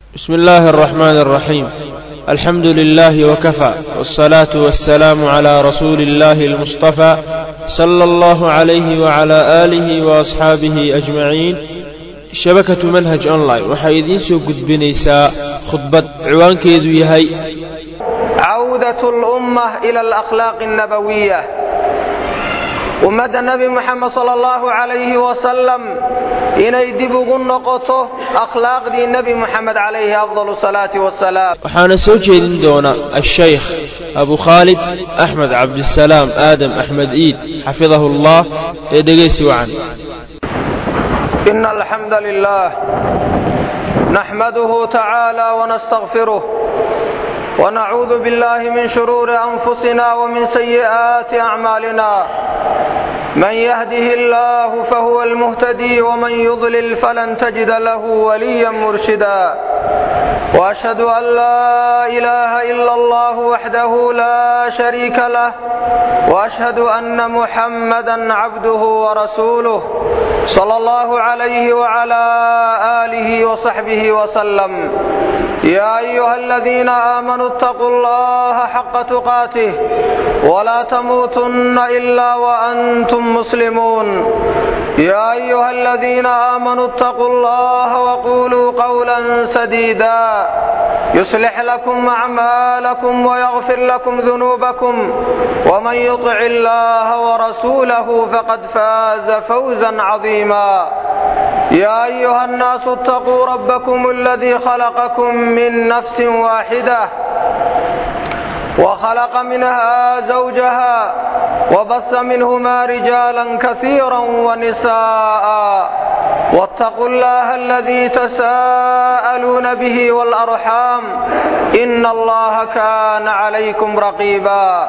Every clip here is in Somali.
بسم الله الرحمن الرحيم. الحمد لله وكفى، والصلاة والسلام على رسول الله المصطفى صلى الله عليه وعلى آله وأصحابه أجمعين. شبكة منهج أونلاين وحيدين سوقد بنيساء خطبة عوان كيدو يهي عودة الأمة إلى الأخلاق النبوية. ومد النبي محمد صلى الله عليه وسلم inay dib ugu noqoto akhlaaqdii nabi Muhammad alayhi afdalu salati wassalam. waxaana soo jeedin doona al-sheikh Abu Khalid Ahmed Abdussalam Adam Ahmed Eid hafidhahullah ee dhageysi wacan. innal hamdalillah nahmaduhu ta'ala wa nastaghfiruh wa na'udhu billahi min shururi anfusina wa min sayyiati a'malina. من يهده الله فهو المهتدي ومن يضلل فلن تجد له وليا مرشدا. وأشهد أن لا إله إلا الله وحده لا شريك له، وأشهد أن محمدا عبده ورسوله صلى الله عليه وعلى آله وصحبه وسلم. يا أيها الذين آمنوا اتقوا الله حق تقاته ولا تموتن إلا وأنتم مسلمون. يا أيها الذين آمنوا اتقوا الله وقولوا قولا سديدا يصلح لكم أعمالكم ويغفر لكم ذنوبكم، ومن يطع الله ورسوله فقد فاز فوزا عظيما. يا أيها الناس اتقوا ربكم الذي خلقكم من نفس واحدة وخلق منها زوجها وبث منهما رجالا كثيرا ونساء، واتقوا الله الذي تساءلون به والأرحام إن الله كان عليكم رقيبا.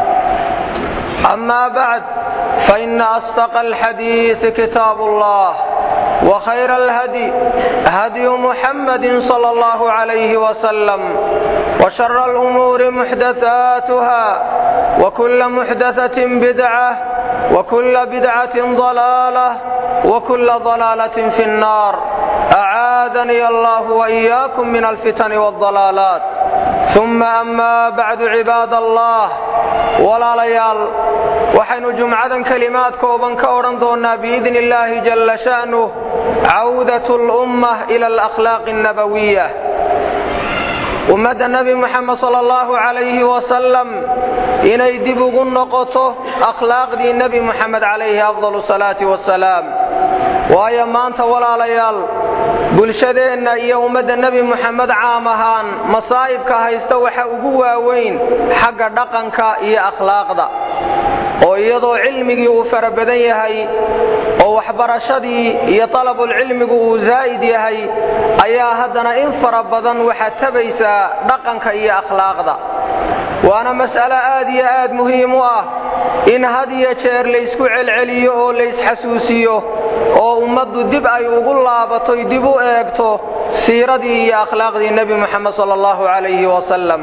أما بعد، فإن أصدق الحديث كتاب الله، وخير الهدي هدي محمد صلى الله عليه وسلم، وشر الأمور محدثاتها، وكل محدثة بدعة، وكل بدعة ضلالة، وكل ضلالة في النار. أعاذني الله وإياكم من الفتن والضلالات. ثم أما بعد، عباد الله ولا ليال، waxaynu jumcadan kalimaad kooban ka oran doonaa biidin illaahi jalla sha'nuh cawdatul ummah ila al-akhlaaq an-nabawiyyah. ummadda nabi Muhammad sallallahu alayhi wa sallam inay dib ugu noqoto akhlaaqdii nabi Muhammad alayhi afdalu salati wassalam. waayo maanta walaalayaal, bulshadeena iyo ummadda nabi Muhammad caam ahaan masaa'ibka haysta waxa ugu waaweyn xagga dhaqanka iyo akhlaaqda, oo iyadoo cilmigii uu fara badan yahay oo waxbarashadii iyo talabul cilmigu uu zaa'id yahay, ayaa haddana in fara badan waxa tabaysaa dhaqanka iyo akhlaaqda. waana mas'alo aad iyo aad muhiim u ah in had iyo jeer la isku celceliyo oo la isxasuusiyo oo ummaddu dib ay ugu laabato, dib u eegto siiradii iyo akhlaaqdii nabi Muhammad sallallahu alayhi wa sallam.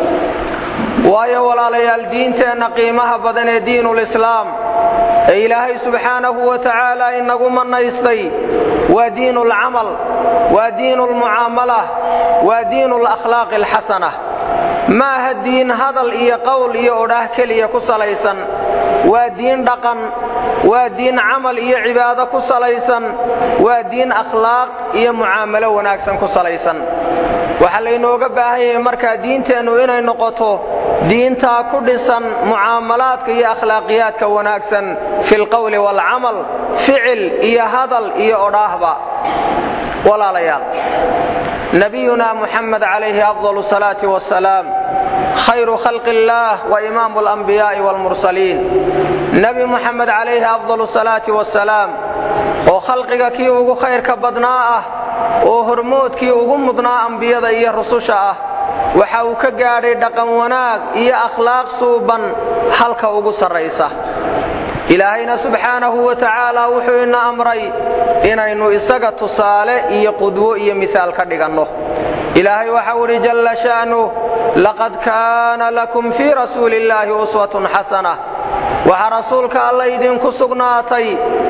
waayo walaalayaal, diinteenna qiimaha badan ee diinul islaam ee ilaahay subxaanahu wa tacaala inagu manaystay waa diinul camal, waa diinul mucaamala, waa diinul akhlaaqi alxasana. ma aha diin hadal iyo qowl iyo odhaah keliya ku salaysan, waa diin dhaqan, waa diin camal iyo cibaado ku salaysan, waa diin akhlaaq iyo mucaamalo wanaagsan ku salaysan. waxaa laynooga baahan yahay markaa diinteennu inay noqoto diintaa ku dhisan mucaamalaadka iyo akhlaaqiyaadka wanaagsan fil qawli wal camal, ficil iyo hadal iyo odhaahba. walaalayaal, nabiyuna Muhammad alayhi afdalu salati wassalaam khayru khalqillah wa imaamul anbiyaa'i wal mursaliin. nabi Muhammad alayhi afdalu salati wassalaam oo khalqiga kii ugu khayrka badnaa ah, oo hormoodkii ugu mudnaa ambiyada iyo rususha ah, waxa uu ka gaadhay dhaqan wanaag iyo akhlaaq suuban halka ugu sarraysa. ilaahayna subxaanahu wa tacaala wuxuu ina amray inaynu isaga tusaale iyo qudwo iyo misaal ka dhiganno. ilaahay waxa uu yidhi jalla sha'nuh, laqad kaana lakum fii rasuulillaahi uswatun xasana. waxaa rasuulka alla idinku sugnaatay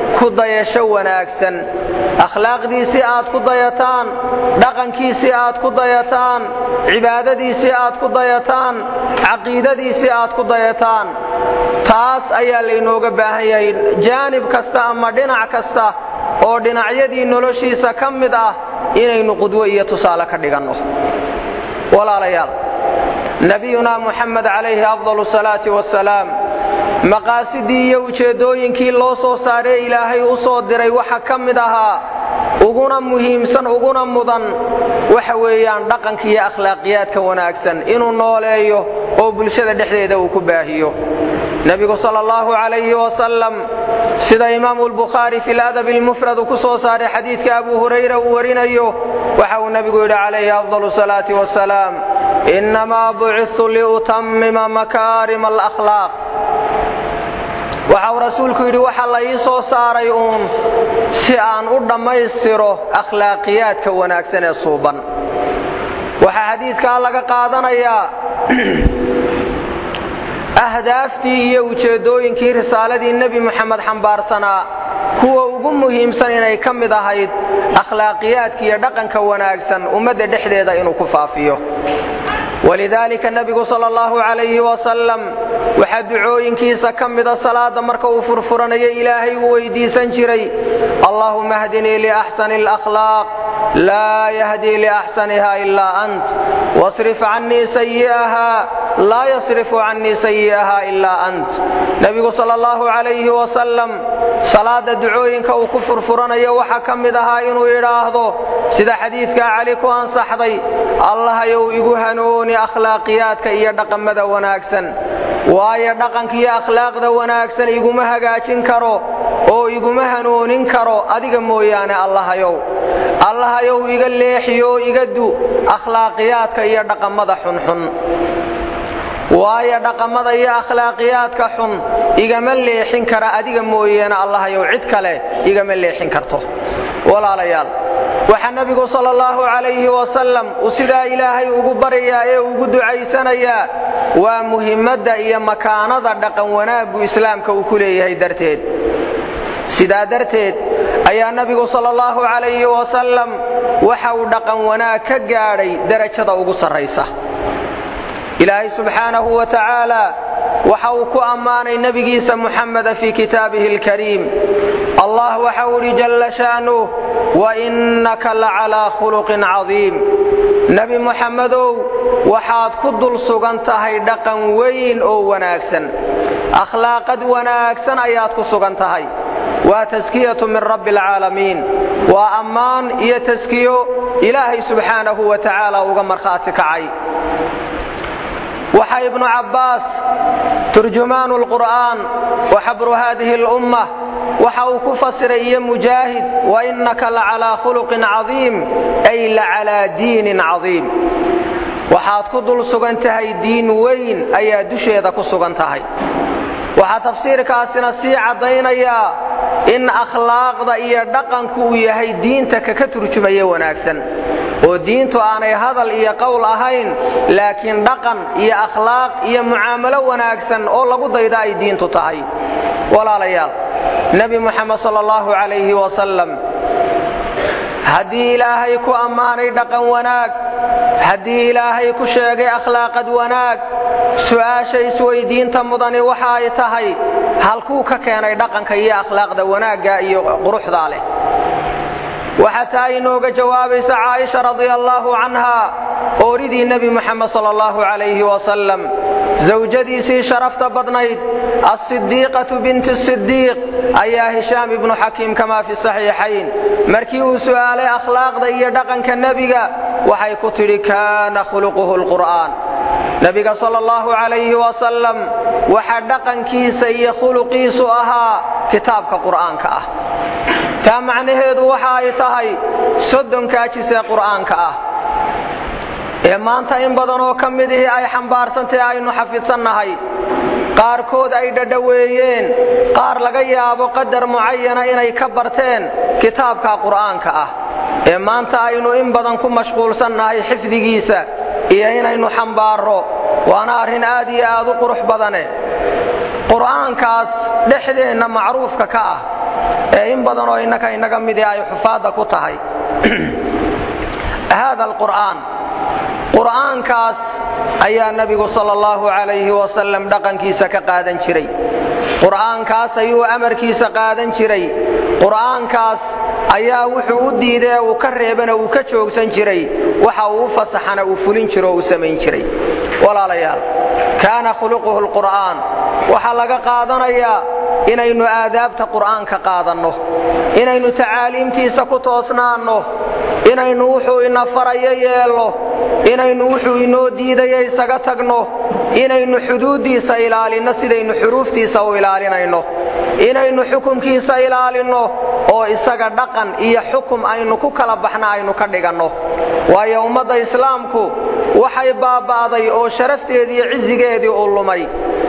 ku dayasho wanaagsan akhlaaqdiisii aad ku dayataan dhaqankiisii aad ku dayataan cibaadadiisii aad ku dayataan caqiidadiisii aad ku dayataan taas ayaa laynooga baahan yahay jaanib kasta ama dhinac kasta oo dhinacyadii noloshiisa ka mid ah inaynu qudwo iyo tusaale ka dhiganno walaalayaal nabiyuna muxamed calayhi afdalu salaati wasalaam maqaasidii iyo ujeeddooyinkii loo soo saaray ilaahay u soo diray waxa ka mid ahaa uguna muhiimsan uguna mudan waxa weeyaan dhaqanka iyo akhlaaqiyaadka wanaagsan inuu nooleeyo oo bulshada dhexdeeda uu ku baahiyo nabigu sallallahu alayhi wasallam sida imaam al-bukhari fi al-adab al-mufrad ku soo saaray xadiidka abu hurayra uu warinayo waxa uu nabigu yiri alayhi afdalu salati wassalam inma bu'ithu li utammima makarim al-akhlaq waxa uu rasuulku yiri waxa la ii soo saaray si aan u dhamaystiro akhlaaqiyaadka wanaagsan ee suuban waxa xadiidka laga qaadanayaa ahdaaftii iyo ujeedooyinkii risaaladii nabi maxamed xambaarsanaa kuwa ugu muhiimsan inay ka mid ahayd akhlaaqiyaadka iyo dhaqanka wanaagsan ummadda dhexdeeda inuu ku faafiyo walidaalika nabigu sallallahu alayhi wasallam waxa ducooyinkiisa ka mid ah salaada marka uu furfuranayo ilaahay uu weydiisan jiray allahumma hdini li ahsanil akhlaaq la yahdi li ahsaniha illa ant wasrif anni sayyi'aha la yasrifu anni sayyi'aha illa ant nabigu sallallahu alayhi wasallam salaada ducooyinka uu ku furfuranayo waxa ka mid ah inuu yiraahdo sida xadiiska ali ku ansaxday allah ayu igu hanuuni akhlaaqiyaadka iyo dhaqamada wanaagsan waayo dhaqanka iyo akhlaaqda wanaagsan iguma hagaajin karo oo iguma hanuunin karo adiga mooyaane allah ayow iga leexiyo iga du akhlaaqiyaadka iyo dhaqamada xunxun waayo dhaqamada iyo akhlaaqiyaadka xun igama leexin kara adiga mooyaane allah ayow cid kale igama leexin karto walaalayaal waxa nabigu sallallahu alayhi wasallam usida ilaahay ugu bariyaa ee ugu ducaysanaya waa muhiimada iyo makaanada dhaqan wanaagu islaamka uu ku leeyahay darteed sida darteed ayaa nabigu sallallahu alayhi wasallam waxa uu dhaqan wanaag ka gaaray darajada ugu sareysa ilaahay subhanahu wa ta'ala waxa uu ku amaanay nabigiisa muhammad fi kitaabihi al-karim allah waxa uu jalla sha'nu wa innaka la'ala khuluqin 'azim nabi muhammadow waxaad ku dul sugan tahay dhaqan weyn oo wanaagsan akhlaaqad wanaagsan ayaad ku sugan tahay wa taskiyatu min rabbil alamin wa amaan iyo taskiyo ilaahi subhanahu wa ta'ala uga marxaati kacay waxa ibn abbas turjumaan al-quran wa habru hadhihi al-ummah waxa uu ku fasiray mujahid wa innaka la'ala khuluqin 'azim ay la'ala diinin 'azim waxaad ku dul sugan tahay diin weyn ayaa dusheeda ku sugan tahay waxa tafsiirkaasina si cadeynaya in akhlaaqda iyo dhaqanku uu yahay diinta ka turjumaya wanaagsan oo diintu aanay hadal iyo qowl ahayn laakiin dhaqan iyo akhlaaq iyo mucaamalo wanaagsan oo lagu dayda ay diintu tahay walaalayaal nabi muhammad sallallahu alayhi wasallam hadii ilaahay ku amaanay dhaqan wanaag hadii ilaahay ku sheegay akhlaaqad wanaag su'aasha isweydiinta mudani waxa ay tahay halkuu ka keenay dhaqanka iyo akhlaaqda wanaaga iyo quruxda leh وحتى إنه جوابيس عائشة رضي الله عنها أوريدي النبي محمد صلى الله عليه وسلم زوجتي سي شرفت بدنيد الصديقة بنت الصديق أي هشام بن حكيم كما في الصحيحين مركيو سؤال أخلاق ذي دقن كالنبي وحي كتر كان خلقه القرآن نبي صلى الله عليه وسلم وحدقن كيسي خلقي سؤها كتابك قرآنك taa macnaheedu waxa ay tahay soddonkaajisa quraanka ee maanta in badan oo kamidii ay xambaarsantahay aynu xafidsannahay qaarkood ay dhadhaweeyeen qaar laga yaabo qadar muayyana inay ka barteen kitaabka quraanka ee maanta aynu in badan ku mashquulsannahay xifdigiisa iyo inaynu xambaaro waana arin aad iyo aad u qurux badane quraankaas dhexdeena macruufka ka ee in badan oo inaga mid ay xufaada ku tahay hada alqur'aan qur'aankaas ayaa nabigu sallallahu alayhi wasallam dhaqankiisa ka qaadan jiray qur'aankaas ayuu amarkiisa qaadan jiray qur'aankaas ayaa wuxuu u diiday uu ka reebana uu ka joogsan jiray waxa uu fasaxana uu fulin jiro uu sameyn jiray walaalayaal kaana khuluquhu alqur'aan waxa laga qaadanayaa inaynu aadaabta qur'aanka qaadanno inaynu tacaaliimtiisa ku toosnaano inaynu wuxuu ina farayo yeelo inaynu wuxuu inoo diidayo isaga tagno inaynu xuduudiisa ilaalino sidaynu xuruuftiisa u ilaalinayno inaynu xukunkiisa ilaalino oo isaga dhaqan iyo xukum aynu ku kala baxna aynu ka dhiganno waayo ummadda islaamku waxay baabaaday oo sharafteedii iyo cizigeedii u lumay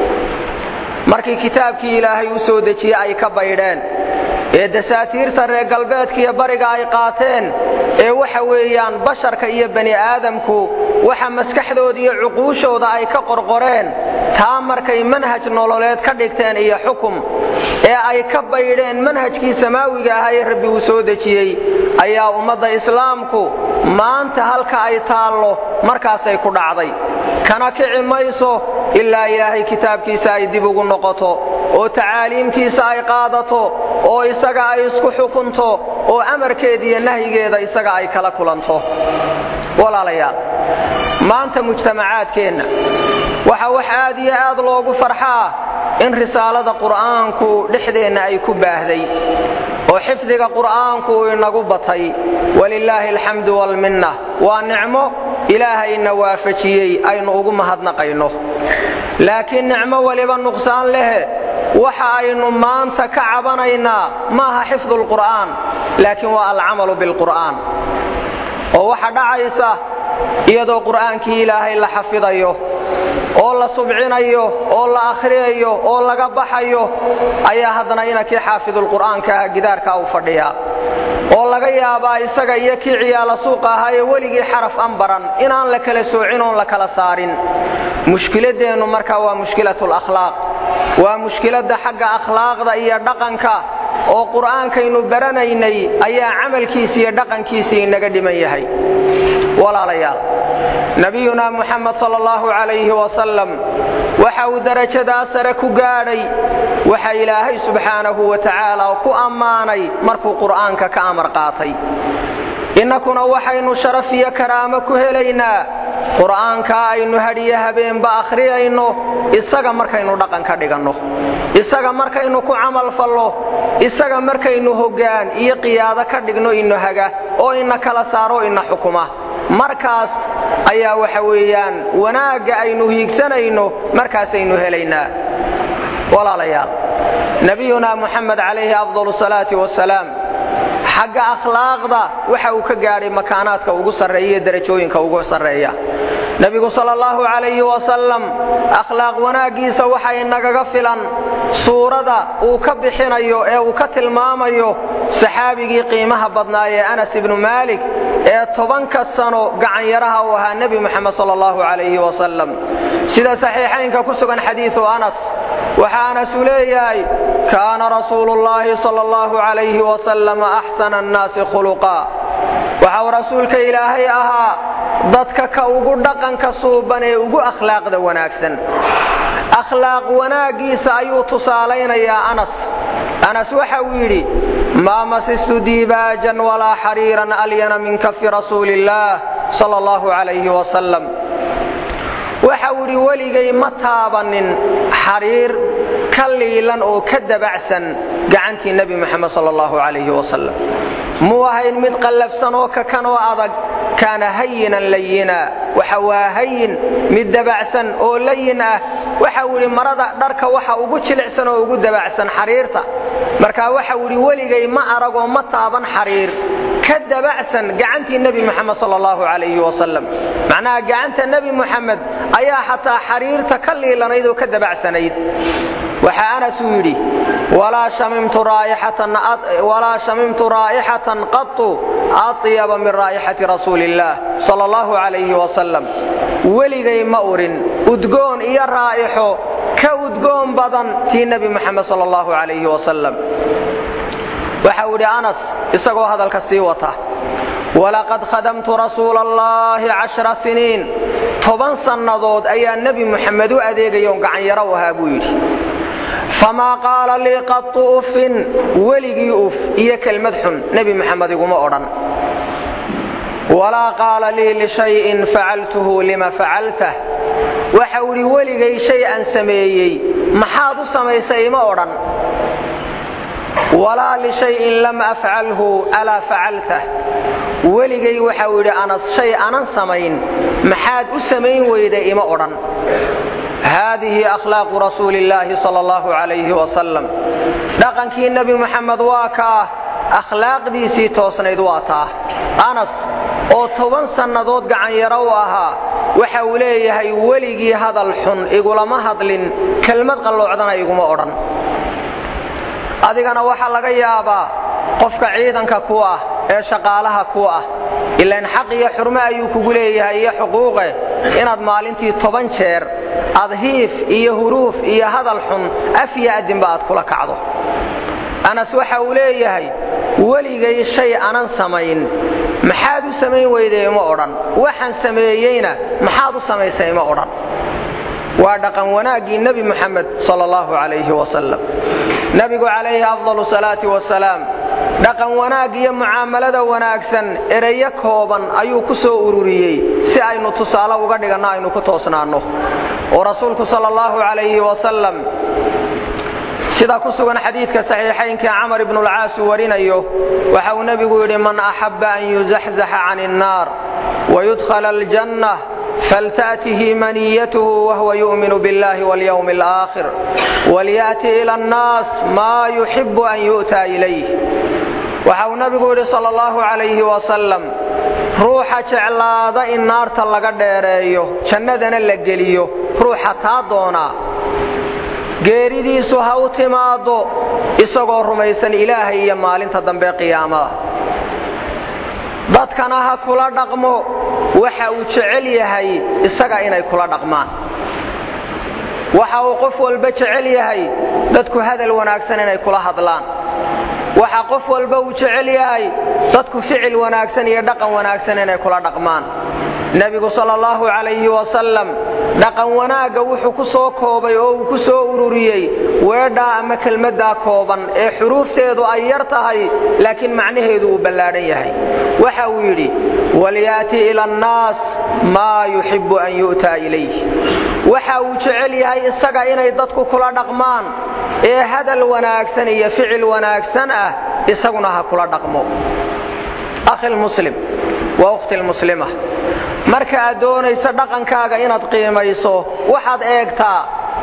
markii kitaabkii ilaahay u soo dejiyay ay ka baydheen ee dasaatiirta reer galbeedka iyo bariga ay qaateen ee waxa weeyaan basharka iyo bani aadamku waxa maskaxdooda iyo cuquushooda ay ka qorqoreen taa markay manhaj nololeed ka dhigteen iyo xukum ee ay ka baydheen manhajkii samaawiga ahaa ee rabbi uu soo dejiyay ayaa ummadda islaamku maanta halka ay taallo markaasay ku dhacday kana kici mayso ilaa ilaahay kitaabkiisa ay dib ugu noqoto oo tacaaliimtiisa ay qaadato oo isaga ay isku xukunto oo amarkeeda iyo nahyigeeda isaga ay kala kulanto walaalayaal maanta mujtamacaadkeenna waxa wax aad iyo aad loogu farxaa in risaalada qur'aanku dhexdeena ay ku baahday oo xifdiga qur'aanku inagu batay walillaahi alxamdu wal minna waa nicmo ilaahayna waafajiyay aynu ugu mahadnaqayno laakiin nicmo waliba nuqsaan leh waxa aynu maanta ka cabanaynaa maaha xifdul qur'aan laakiin waa alcamalu bil qur'aan oo waxa dhacaysa iyadoo qur'aankii ilaahay la xafidayo oo la subcinayo oo la akhriyayo oo laga baxayo ayaa haddana inakii xaafidul qur'aanka gidaarka u fadhiya oo laga yaabaa isaga iyo kii ciyaala suuqa ahaa ee weligii xaraf aan baran inaan la kala soocin oon la kala saarin mushkiladeennu markaa waa mushkilatul akhlaaq waa mushkiladda xagga akhlaaqda iyo dhaqanka oo qur'aankaynu baranaynay ayaa camalkiisa iyo dhaqankiisa inaga dhiman yahay walaalayaal nabiyuna muhammad sallallahu alayhi wasallam waxa uu darajada sare ku gaadhay waxa ilaahay subhanahu wa ta'ala ku amaanay markuu qur'aanka ka amar qaatay innakuna waxaynu sharaf iyo karaamo ku helaynaa qur'aanka aynu hadiya habeenba akhriyayno isaga markaynu dhaqan ka dhiganno isaga markaynu ku amal fallo isaga markaynu hoggaan iyo qiyaado ka dhigno inna haga oo inna kala saaro inna xukuma markaas ayaa waxa weeyaan wanaaga aynu hiigsanayno markaas aynu helaynaa walaalayaal nabiyuna muhammad alayhi afdalu salaati wassalaam xagga akhlaaqda waxa uu ka gaaray makaanaadka ugu sareeya darajooyinka ugu sareeya nabigu sallallahu alayhi wasallam akhlaaq wanaagiisa waxa inaga filan suurada uu ka bixinayo ee uu ka tilmaamayo saxaabigii qiimaha badnaaye Anas ibn Malik ee 10 sano gacan yaraha u ahaa nabi muhammad sallallahu alayhi wasallam sida saxiixaynka ku sugan xadiisu Anas waxa Anas leeyahay kaana rasuulullaahi sallallahu alayhi wasallam ahsana an-naas khuluqa waxa rasuulka ilaahay ahaa dadka ka ugu dhaqanka suuban ee ugu akhlaaqda wanaagsan akhlaaq wanaagiisa ayuu tusaalaynayaa Anas waxa uu yiri ma masistu dibajan wala hariran alyana min kaffi rasuulillah sallallahu alayhi wasallam waxa uu yiri waligay ma taabanin xariir kaliilan oo ka dabacsan gacantii nabi muhammad sallallahu alayhi wasallam muwahayn mid qallafsan oo ka kanoo adag kana hayyinan layyina waxa waa hayyin mid dabacsan oo layyin ah waxa uu yiri marada dharka waxa ugu jilicsan oo ugu dabacsan xariirta marka waxa uu yiri waligay ma arago ma taaban xariir ka dabacsan gacantii nabi muhammad sallallahu alayhi wasallam macnaa gacanta nabi muhammad ayaa hataa xariirta kaliilanayd oo ka dabacsanayd waxa Anas yiri wala shamimtu raihatan qattu atyaba min raihati rasulillah sallallahu alayhi wasallam waligay ma urin udgoon iyo raaixo ka udgoon badan tii nabi muhammad sallallahu alayhi wasallam waxa uu yidhi anas isagoo hadalka sii wata walaqad khadamtu rasuula allaahi 10 siniin 10 sannadood ayaa nebi muxamed u adeegayoon gacan yaro u ahaa buu yidhi famaa qaala lii qattu uffin weligii uf iyo kelmad xun nebi muxamed iguma odhan walaa qaala lii lishayin facaltuhu lima facaltah waxa uu yidhi weligay shay aan sameeyey maxaad u samaysay ima odhan walaa lishayin lam afcalhu alaa facaltah weligay waxa uu yidhi anas shay aanan samayn maxaad u samayn weyday ima odhan haadihi akhlaaqu rasuulillaahi sala allahu calayhi wasalam dhaqankii nebi muxamed waa kaa akhlaaqdiisii toosnayd waa taa anas oo 10 sannadood gacan yaro u ahaa waxa uu leeyahay weligii hadal xun igulama hadlin kelmad qalloocdana iguma odhan adigana waxaa laga yaabaa qofka ciidanka ku ah ee shaqaalaha ku ah ilaan xaq iyo xurmo ayuu kugu leeyahay iyo xuquuqe inaad maalintii 10 jeer adhiif iyo huruuf iyo hadal xun af iyo adinba aad kula kacdo anas waxa uu leeyahay weligay shay aanan samayn maxaad u samayn weyday ima odhan waxaan sameeyeyna maxaad u samaysay ima odhan waa dhaqan wanaaggii nebi muxamed sala allahu calayhi wasalam nebigu calayhi afdalu salaati wasalaam dhaqan wanaag iyo mucaamalada wanaagsan ereyo kooban ayuu ku soo ururiyey si aynu tusaale uga dhiganno aynu ku toosnaanno oo rasuulku sala allahu calayhi wasalam sida ku sugan xadiidka saxiixaynka camar ibnu alcaas uu warinayo waxa uu nebigu yidhi man axabba an yuzaxzaxa cani innaar wayudkhala aljanna falta'tihi maniyatuhu wahuwa yu'minu billahi walyawmi alaakhir walyaati ila annaas maa yuxibbu an yu'taa ilayh waxa uu nebigu yidhi sala allahu calayhi wasalam ruuxa jeclaada in naarta laga dheereeyo jannadana la geliyo ruuxa taa doonaa geeridiisu ha u timaado isagoo rumaysan ilaahay iyo maalinta dambe qiyaamada dadkana ha kula dhaqmo waxa uu jecel yahay isaga inay kula dhaqmaan waxa uu qof walba jecel yahay dadku hadal wanaagsan inay kula hadlaan waxa qof walba uu jecel yahay dadku ficil wanaagsan iyo dhaqan wanaagsan inay kula dhaqmaan nebigu sala allahu calayhi wasalam dhaqan wanaagga wuxuu ku soo koobay oo uu ku soo ururiyey weedhaa ama kelmaddaa kooban ee xuruufteedu ay yar tahay laakiin macnaheedu uu ballaadhan yahay waxa uu yidhi walyaati ila annaas maa yuxibbu an yu'taa ilayh waxa uu jecel yahay isaga inay dadku kula dhaqmaan ee hadal wanaagsan iyo ficil wanaagsan ah isaguna ha kula dhaqmo akhi lmuslim wa ukhti lmuslima marka aad doonayso dhaqankaaga inaad qiimayso waxaad eegtaa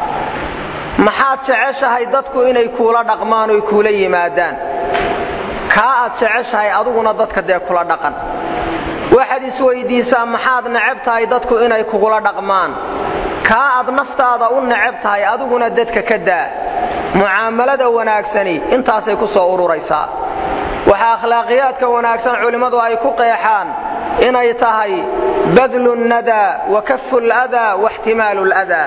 maxaad jeceshahay dadku inay kuula dhaqmaan oo kuula yimaadaan kaa aad jeceshahay adiguna dadka dee kula dhaqan waxaad isweydiisaa maxaad neceb tahay dadku inay kugula dhaqmaan kaa aad naftaada u neceb tahay adiguna dadka ka daa mucaamalada wanaagsani intaasay ku soo ururaysaa waxa akhlaaqiyaadka wanaagsan culimmadu ay ku qeexaan inay tahay badlu nnadaa wa kafu ladaa waxtimaalu ladaa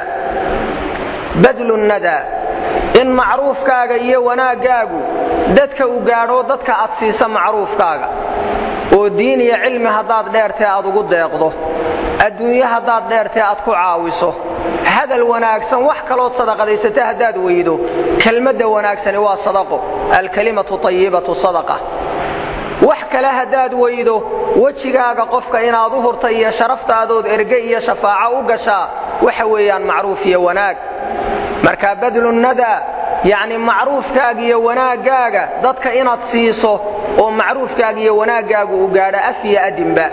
badlu nnadaa in macruufkaaga iyo wanaaggaagu dadka u gaadho dadka aad siisa macruufkaaga oo diin iyo cilmi haddaad dheertee aad ugu deeqdo adduunyo haddaad dheertee aad ku caawiso hadal wanaagsan wax kalood sadaqadaysata haddaad weydo kelmadda wanaagsani waa sadaqo alkalimatu tayyibatu sadaqa wax kale haddaad weydo wejigaaga qofka inaad u hurta iyo sharaftaadoood erge iyo shafaaco u gashaa waxa weeyaan macruuf iyo wanaag markaa badlu nadaa yacni macruufkaaga iyo wanaaggaaga dadka inaad siiso oo macruufkaaga iyo wanaaggaagu u gaadho af iyo adinba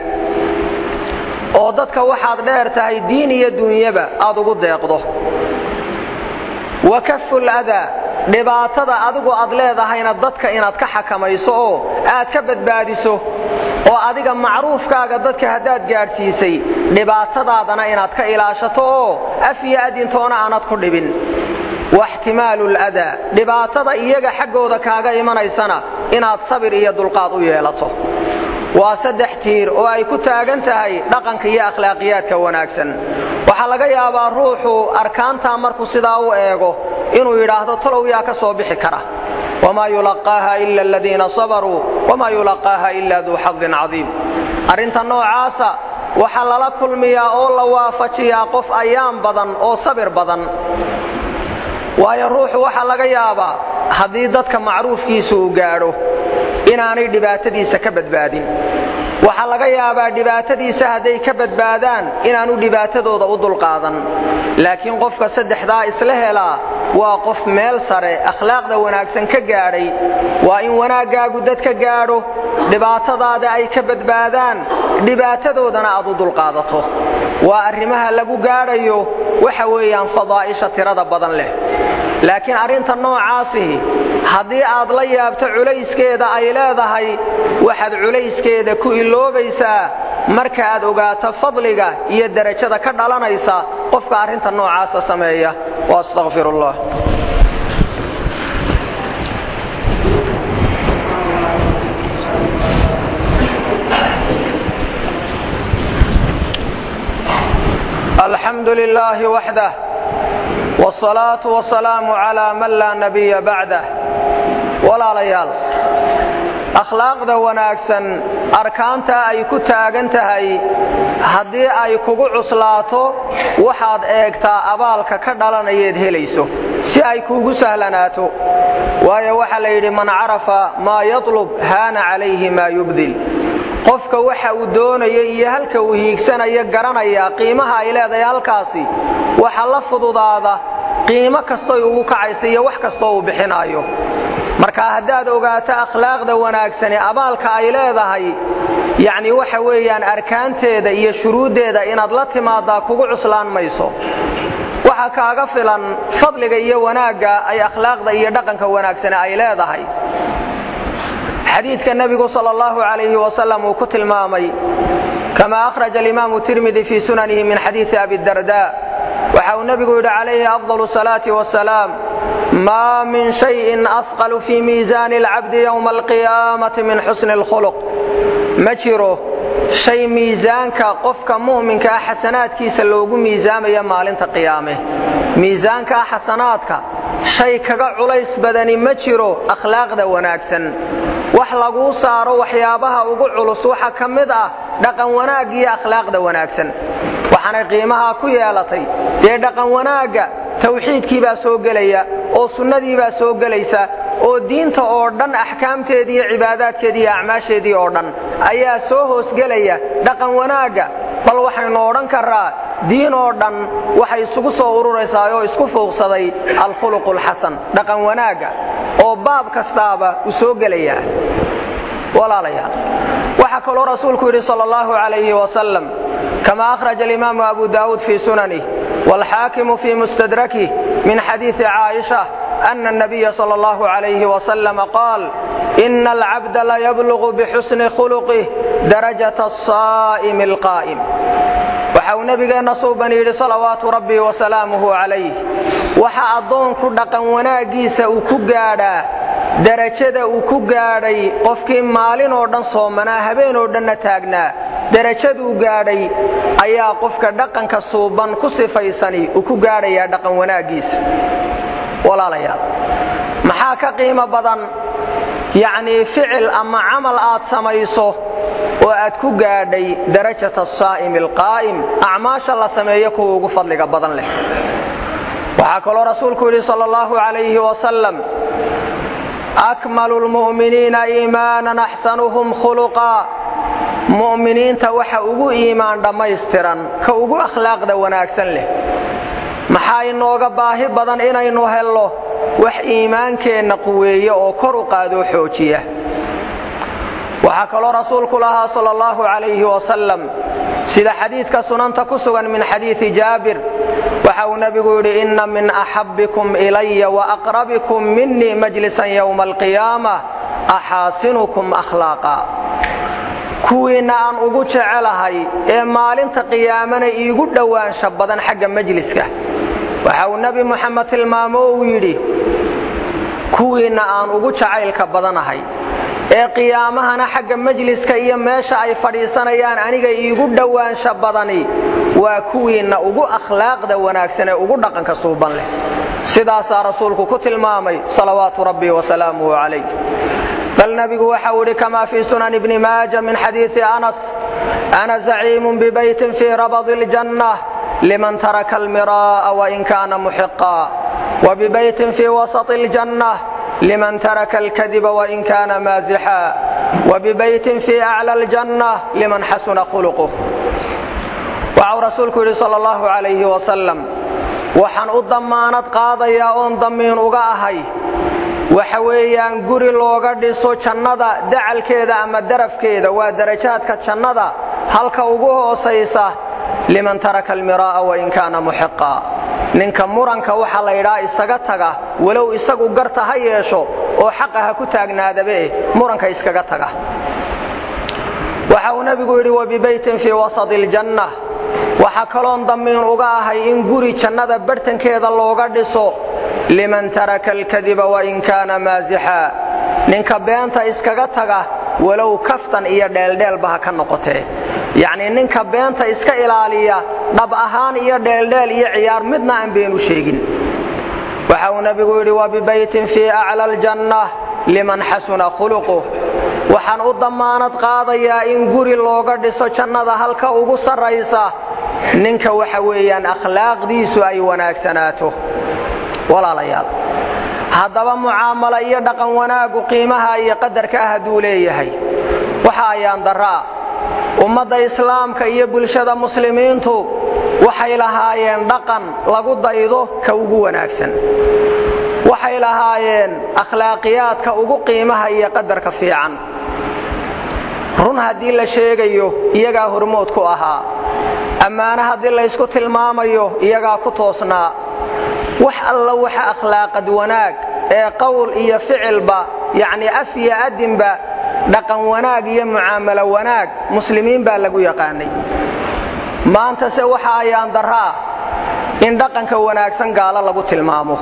oo dadka waxaad dheer tahay diin iyo dunyaba aad ugu deeqdo wa kafu ladaa dhibaatada adigu aad leedahayna dadka inaad ka xakamayso oo aad ka badbaadiso oo adiga macruufkaaga dadka haddaad gaadhsiisay dhibaatadaadana inaad ka ilaashato oo af iyo adintoona aanad ku dhibin waxtimaalu ladaa dhibaatada iyaga xaggooda kaaga imanaysana inaad sabir iyo dulqaad u yeelato waa 3 tiir oo ay ku taagan tahay dhaqanka iyo akhlaaqiyaadka wanaagsan waxaa laga yaabaa ruuxu arkaantaa markuu sidaa u eego inuu yidhaahdo talow yaa ka soo bixi kara wamaa yulaqaaha ila aladiina sabaruu wamaa yulaqaaha ila duu xadin cadiim. arrinta noocaasa waxaa lala kulmiyaa oo la waafajiyaa qof ayaan badan oo sabir badan. waayo ruuxu waxaa laga yaabaa haddii dadka macruufkiisu uu gaadho inaanay dhibaatadiisa ka badbaadin. waxaa laga yaabaa dhibaatadiisa hadday ka badbaadaan inaanu dhibaatadooda u dulqaadan. laakiin qofka saddexdaa isla helaa waa qof meel sare akhlaaqda wanaagsan ka gaadhay. waa in wanaaggaagu dadka gaadho, dhibaatadaada ay ka badbaadaan, dhibaatadoodana aad u dulqaadato. waa arrimaha lagu gaadhayo waxa weeyaan fadaa'isha tirada badan leh. laakiin arrinta noocaasihi haddii aad la yaabto culayskeeda ay leedahay, waxaad culayskeeda ku iloobaysaa marka aad ogaato fadliga iyo darajada ka dhalanaysa qofka arrinta noocaasa sameeya. waastaqfirullah. alxamdu lilaahi waxdah wsalaatu wasalaamu calaa man laa nabiya bacdah. walaalayaal, akhlaaqda wanaagsan arkaanta ay ku taagan tahay haddii ay kugu cuslaato waxaad eegtaa abaalka ka dhalanayeed helayso si ay kuugu sahlanaato. waayo waxaa la yidhi man carafa maa yatlub haana calayhi maa yubdil. qofka waxa uu doonaya iyo halka uu hiigsanaya garanaya qiimaha ay leedahay halkaasi, waxa la fududaada qiimo kastoy ugu kacaysa iyo wax kastoo uu bixinaayo. marka haddaad ogaato akhlaaqda wanaagsani abaalka ay leedahay, yacni waxa weeyaan arkaanteeda iyo shuruuddeeda inaad la timaadaa kugu cuslaan mayso. waxaa kaaga filan fadliga iyo wanaagga ay akhlaaqda iyo dhaqanka wanaagsani ay leedahay. xadiidka nebigu sal allahu calayhi wasalam uu ku tilmaamay kama akhraja alimaamu tirmidi fii sunanihi min xadiidi abi darda, waxa uu nebigu yidhi calayhi afdalu salaati wasalaam: maa min shayin asqalu fii miisaani alcabdi yowma alqiyaamati min xusni alkhuluq. ma jiro shay miisaanka qofka mu'minka ah xasanaadkiisa loogu miisaamaya maalinta qiyaame. miisaanka xasanaadka shay kaga culays badani ma jiro akhlaaqda wanaagsan. wax laguu saaro waxyaabaha ugu culus waxa ka mid ah dhaqan wanaag iyo akhlaaqda wanaagsan. waxaanay qiimaha ku yeelatay dee dhaqan wanaagga tawxiidkii baa soo gelaya oo sunnadii baa soo gelaysa oo diinta oo dhan axkaamteedii iyo cibaadaadkeedii iyo acmaasheedii oo dhan ayaa soo hoosgelaya dhaqan wanaagga. bal waxaynu odhan karaa diin oo dhan waxay isugu soo ururaysaa oo isku fuuqsaday alkhuluqulxasan, dhaqan wanaagga oo baab kastaaba u soo gelaya. walaalayaal, waxaa kaloo rasuulku yidhi sal allahu calayhi wasalam kama akhraja alimaamu abu daawuud fii sunanih waalxaakimu fii mustadrakih min xadiidi caaisha ana الnabiya sal allahu calayhi wasalam qaal ina alcabda layablugu bixusni khuluqih darajata asaa'imi alqaa'im. waxa uu nabigeenna suuban yidhi salawaatu rabbi wasalaamuhu calayh, waxa addoonku dhaqan wanaaggiisa uu ku gaadhaa darajada uu ku gaadhay qofkii maalin oo dhan soomanaa habeen oo dhanna taagnaa. darajaduu gaadhay ayaa qofka dhaqanka suuban ku sifaysani uu ku gaadhayaa dhaqan wanaaggiisa. walaalayaal, maxaa ka qiimo badan yacnii ficil ama camal aad samayso oo aad ku gaadhay darajata asaa'imi alqaa'im, acmaasha la sameeyo kuwa ugu fadliga badan leh. waxaa kaloo rasuulku yidhi sal allahu calayhi wasalam akmalu lmu'miniina iimaanan axsanuhum khuluqaa. mu'miniinta waxa ugu iimaan dhammaystiran ka ugu akhlaaqda wanaagsan leh. maxaa inooga baahi badan inaynu hello wax iimaankeenna quweeya oo kor u qaadoo xoojiya. waxaa kaloo rasuulku lahaa sal allahu calayhi wasalam sida xadiidka sunanta ku sugan min xadiidi jaabir, waxa uu nebigu yidhi inna min axabbikum ilaya waaqrabikum minii majlisan yowma alqiyaamah axaasinukum akhlaaqa. kuwiinna aan ugu jecelahay ee maalinta qiyaamana iigu dhowaansha badan xagga majliska, waxa uu nebi muxamed tilmaamo uu yidhi kuwiinna aan ugu jacaylka badanahay ee qiyaamahana xagga majliska iyo meesha ay fadhiisanayaan aniga iigu dhowaansha badani waa kuwiinna ugu akhlaaqda wanaagsan ee ugu dhaqanka suuban leh. sidaasaa rasuulku ku tilmaamay salawaatu rabbi wasalaamuhu calayh. bal nabigu waxa uu yidhi kamaa fii sunan ibni maaja min xadiisi anas ana zaciimun bibaytin fii rabadi aljanna liman taraka almiraa'a wain kaana muxiqaa wabibaytin fii wasati aljanna liman taraka alkadiba wain kaana maazixaa wabibaytin fii acla aljanna liman xasuna khuluquh. waxau rasuulku yidhi sal allahu calayhi wasalam waxaan u dammaanad qaadayaa oon damiin uga ahay waxa weeyaan guri looga dhiso jannada dacalkeeda ama darafkeeda, waa darajaadka jannada halka ugu hoosaysa, liman taraka almiraa'a wain kaana muxiqaa, ninka muranka waxa la yidhaha isaga taga walow isagu garta ha yeesho oo xaqa ha ku taagnaadabe muranka iskaga taga. waxa uu nabigu yidhi wabibaytin fii wasati aljanna, waxa kaloon damiin uga ahay in guri jannada bartankeeda looga dhiso liman taraka alkadiba wain kaana maazixaa, ninka beenta iskaga taga walow kaftan iyo dheeldheelba ha ka noqotee, yacnii ninka beenta iska ilaaliya dhab ahaan iyo dheeldheel iyo ciyaar midna aan beenu sheegin. waxa uu nabigu yidhi wabibaytin fii acla aljanna liman xasuna khuluquh, waxaan u dammaanad qaadayaa in guri looga dhiso jannada halka ugu sarraysa ninka waxa weeyaan akhlaaqdiisu ay wanaagsanaato. walaalayaal, haddaba mucaamalo iyo dhaqan wanaagu qiimaha iyo qadarka ah hadduu leeyahay, waxa ayaan daraa ummadda islaamka iyo bulshada muslimiintu waxay lahaayeen dhaqan lagu daydo ka ugu wanaagsan, waxay lahaayeen akhlaaqiyaadka ugu qiimaha iyo qadarka fiican. run haddii la sheegayo iyagaa hormood ku ahaa, ammaano haddii laysku tilmaamayo iyagaa ku toosnaa. wax alla waxa akhlaaqad wanaag ee qowl iyo ficilba, yacnii af iyo adinba, dhaqan wanaag iyo mucaamalo wanaag muslimiin baa lagu yaqaanay. maanta se waxa ayaan daraa in dhaqanka wanaagsan gaalo lagu tilmaamo,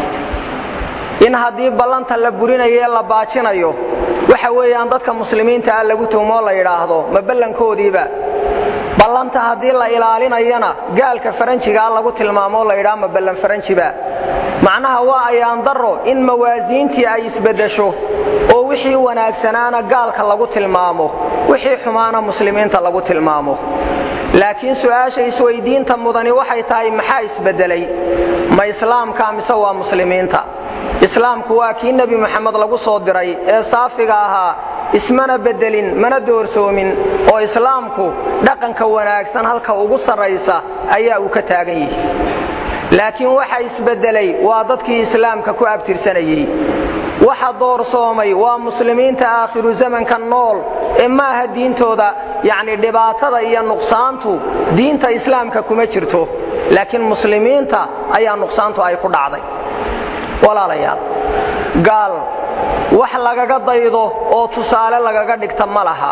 in haddii ballanta la burinayo la baajinayo waxa weeyaan dadka muslimiinta ah lagu tuumoo la yidhaahdo ma ballankoodiiba. ballanta haddii la ilaalinayana gaalka faranjigaa lagu tilmaamo la yidhaha ma ballan faranjiba. macnaha waa ayaan daro in mawaasiintii ay isbeddesho oo wixii wanaagsanaana gaalka lagu tilmaamo, wixii xumaana muslimiinta lagu tilmaamo. laakiin su'aasha isweydiinta mudani waxay tahay maxaa isbeddelay? ma islaamka mise waa muslimiinta? islaamku waa kii nebi moxamed lagu soo diray ee saafiga ahaa, ismana beddelin mana doorsoomin, oo islaamku dhaqanka wanaagsan halka ugu sarraysa ayaa uu ka taagan yahay. laakiin waxa isbeddelay waa dadkii islaamka ku abtirsanayey. waxa doorsoomay waa muslimiinta aakhiru zamanka nool ee maaha diintooda, yacnii dhibaatada iyo nuqsaantu diinta islaamka kuma jirto, laakiin muslimiinta ayaa nuqsaantu ay ku dhacday. walaalayaal, gaal wax lagaga daydo oo tusaale lagaga dhigta ma laha,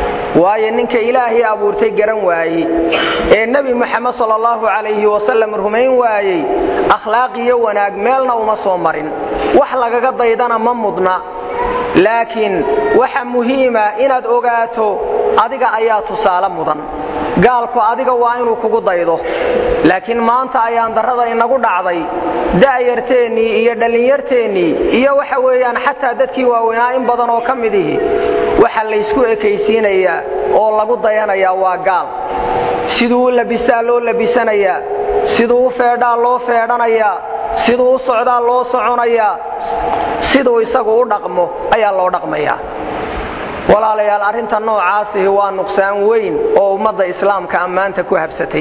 waayo ninka ilaahay abuurtay garan waayey ee nebi moxamed sal allahu calayhi wasallam rumayn waayey, akhlaaq iyo wanaag meelna uma soo marin, wax lagaga daydana ma mudna. laakiin waxa muhiima inaad ogaato adiga ayaa tusaale mudan. gaalku adiga waa inuu kugu daydo, laakiin maanta ayaan darrada inagu dhacday da'yarteennii iyo dhallinyarteennii iyo waxa weeyaan xataa dadkii waaweynaa in badan oo ka midihi waxa laysku ekaysiinayaa oo lagu dayanayaa waa gaal. siduu u labistaa loo labisanayaa, siduu u feedhaa loo feedhanayaa, siduu u socdaa loo soconayaa, siduu isagu u dhaqmo ayaa loo dhaqmayaa. walaalayaal, arrinta noocaasihi waa nuqsaan weyn oo ummadda islaamka ammaanta ku habsatay.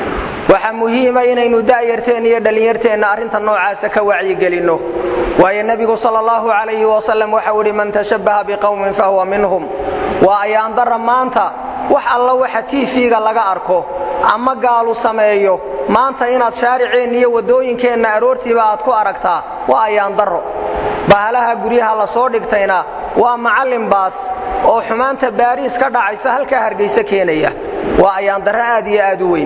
waxaa muhiima inaynu da'yarteenna iyo dhallinyarteenna arrinta noocaasa ka wacyigelinno, waayo nebigu sal allahu calayhi wasallam waxau yidhi man tashabbaha biqowmin fahuwa minhum. waa ayaan darra maanta wax alla waxa tiifiga laga arko ama gaalu sameeyo maanta inaad shaariceenna iyo waddooyinkeenna aroortiiba aad ku aragtaa waa ayaan darro. bahalaha guryaha la soo dhigtayna waa macallin baas oo xumaanta baariis ka dhacaysa halkaa Hargeysa keenaya. waa ayaan darro aad iyo aad u weyn.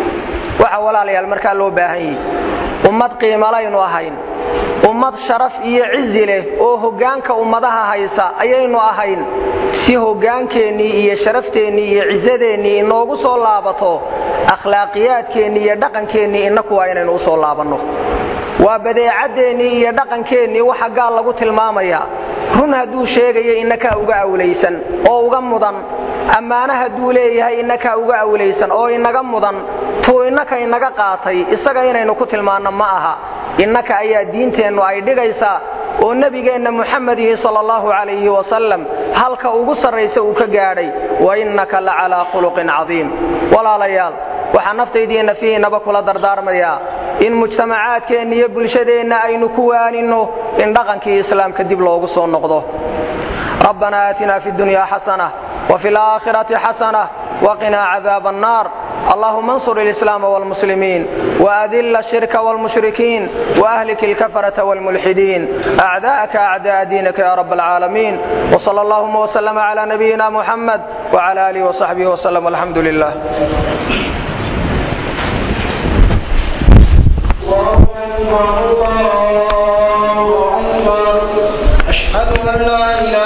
waxa walaalayaal markaa loo baahan yahay ummad qiimo laynu ahayn, ummad sharaf iyo cizi leh oo hoggaanka ummadaha haysa ayaynu ahayn. si hoggaankeennii iyo sharafteenii iyo cizadeennii inoogu soo laabato, akhlaaqiyaadkeennii iyo dhaqankeennii innaku waa inaynu u soo laabanno. waa badeecadeennii iyo dhaqankeennii waxa gaal lagu tilmaamaya run hadduu sheegayo innaka uga awlaysan oo uga mudan ammaana hadduu leeyahay innaka uga awlaysan oo inaga mudan tuu innaka inaga qaatay isaga inaynu ku tilmaanno ma aha innaka ayaa diinteennu ay dhigaysaa oo nabigeenna muxamadihi sallallahu alayhi wa sallam halka ugu sarreysa uu ka gaadhay wa innaka la ala khuluqin cadiim walaalayaal waxaan naftaydiina fiinaba kula dardaarmayaa in mujtamacaadkeenna iyo bulshadeenna aynu ku waanino in dhaqankii islaamka dib loogu soo noqdo rabbana aatina fid dunya xasana wa fil aakhirati xasana wa qina cadaaban naar اللهم انصر الإسلام والمسلمين وأذل الشرك والمشركين وأهلك الكفرة والملحدين أعداءك أعداء دينك يا رب العالمين وصلى اللهم وسلم على نبينا محمد وعلى آله وصحبه وسلم والحمد لله الله أكبر أشهد أن لا إله